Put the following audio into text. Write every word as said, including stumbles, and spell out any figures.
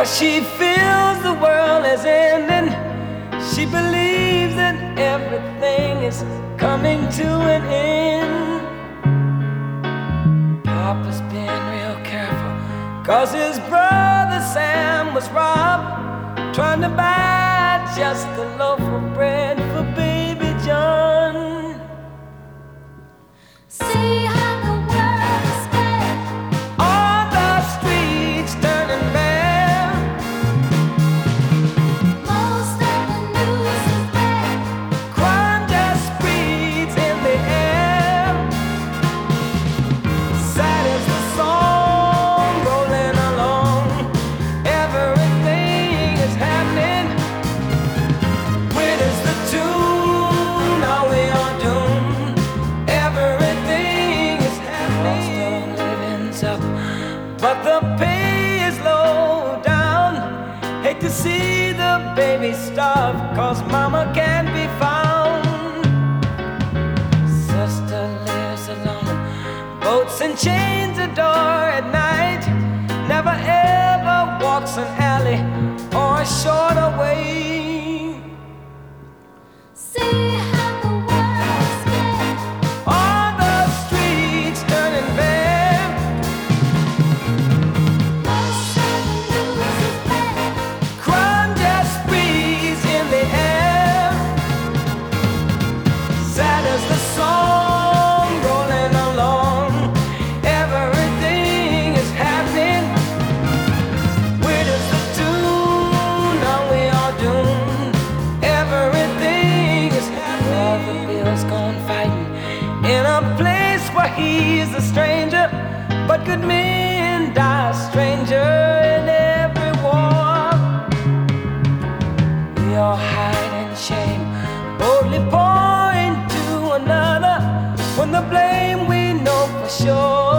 she feels the world is ending. She believes that everything is coming to an end. Papa's been real careful, 'cause his brother Sam was robbed, trying to buy just a loaf of bread for baby John. See how the world is spread, On the streets turning bare, most of the news is bad. crime just breathes in the air. Sad as the song rolling along, everything is happening. When is the tune? Are we all doomed? Everything is happening. Cost of living's up, but the pay is low down. Hate to see the baby starve, 'cause mama can't be found. Sister lives alone, boats and chains adore at night. Never ever walks an alley or a shorter way. See how the world is spread, On the streets turning bare, most of the news is bad. crime just breathes in the air. Sad as the song rolling along, everything is happening. Where does the tune? Are we all doomed? Everything is happening. Brother Bill's gone fighting in a place where he's a stranger, but good men die a stranger in every war. We all hide in shame, boldly point to another, when the blame we know for sure